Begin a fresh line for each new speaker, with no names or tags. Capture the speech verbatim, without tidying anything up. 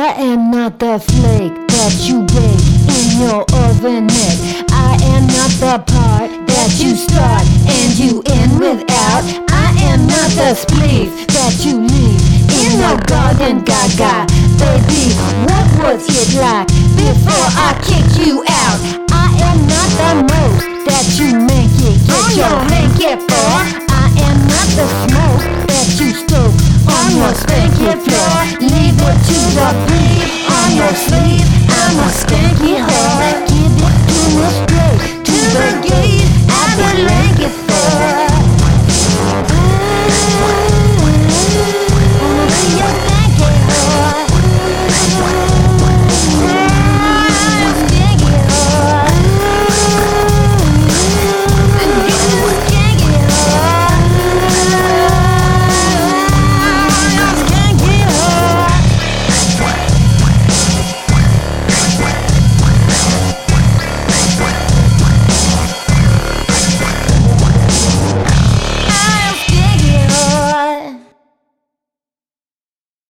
I am not the flake that you bake in your ovenette. I am not the part that you start and you end without. I am not the spleef that you leave in the garden gaga. Baby, what was it like before I kicked you out? I am not the most that you make it get your blanket for. I am not the smoke that you stoke on your spanky floor. Leave it to the